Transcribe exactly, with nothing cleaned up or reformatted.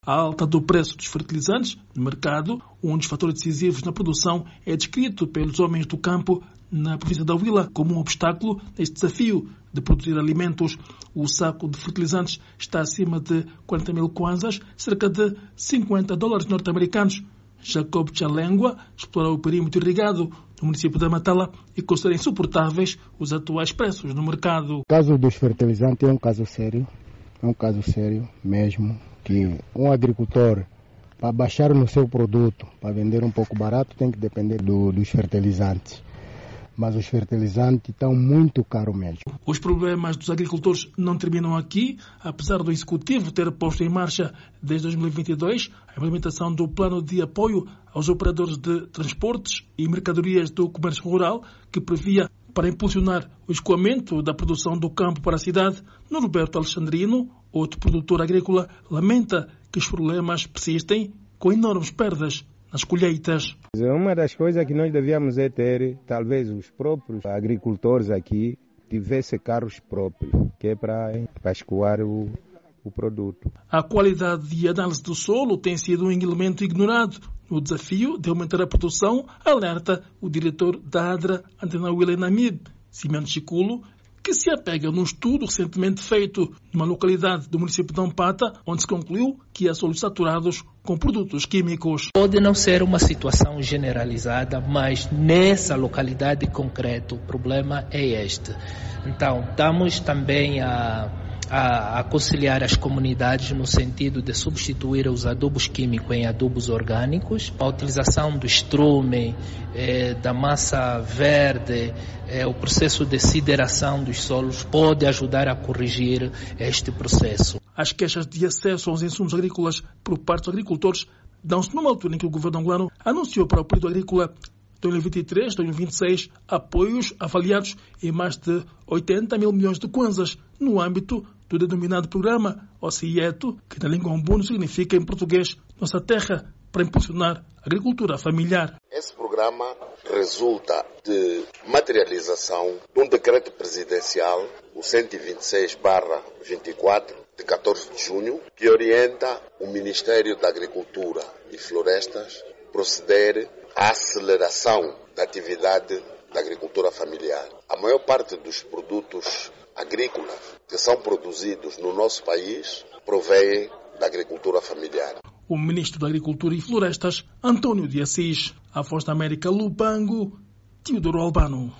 A alta do preço dos fertilizantes no mercado, um dos fatores decisivos na produção, é descrito pelos homens do campo na província da Huila como um obstáculo neste desafio de produzir alimentos. O saco de fertilizantes está acima de quarenta mil kwanzas, cerca de cinquenta dólares norte-americanos. Jacob Chalengua explora o perímetro irrigado no município da Matala e considera insuportáveis os atuais preços no mercado. O caso dos fertilizantes é um caso sério, é um caso sério mesmo, que um agricultor, para baixar no seu produto, para vender um pouco barato, tem que depender do, dos fertilizantes. Mas os fertilizantes estão muito caros mesmo. Os problemas dos agricultores não terminam aqui. Apesar do Executivo ter posto em marcha desde dois mil e vinte e dois a implementação do plano de apoio aos operadores de transportes e mercadorias do comércio rural, que previa para impulsionar o escoamento da produção do campo para a cidade, Norberto Alexandrino, outro produtor agrícola, lamenta que os problemas persistem com enormes perdas nas colheitas. Uma das coisas que nós devíamos é ter, talvez os próprios agricultores aqui tivessem carros próprios, que é para, para escoar o, o produto. A qualidade de análise do solo tem sido um elemento ignorado no desafio de aumentar a produção, alerta o diretor da ADRA, Antena Huila Namib, Simeão Chiculo, que se apega num estudo recentemente feito numa localidade do município de Ampata, onde se concluiu que há solos saturados com produtos químicos. Pode não ser uma situação generalizada, mas nessa localidade concreta o problema é este. Então, estamos também a, a aconselhar as comunidades no sentido de substituir os adubos químicos em adubos orgânicos, a utilização do estrume, eh, da massa verde, eh, o processo de sideração dos solos pode ajudar a corrigir este processo. As queixas de acesso aos insumos agrícolas por parte dos agricultores dão-se numa altura em que o governo angolano anunciou para o período agrícola dois mil e vinte e três a dois mil e vinte e seis apoios avaliados em mais de oitenta mil milhões de kwanzas no âmbito do denominado programa OCIETO, que na língua umbuno significa em português Nossa Terra, para impulsionar a agricultura familiar. Esse programa resulta de materialização de um decreto presidencial, o cento e vinte e seis barra vinte e quatro, de catorze de junho, que orienta o Ministério da Agricultura e Florestas proceder à aceleração da atividade da agricultura familiar. A maior parte dos produtos agrícolas que são produzidos no nosso país provém da agricultura familiar. O ministro da Agricultura e Florestas, Antônio de Assis, a Voz da América, Lubango, Teodoro Albano.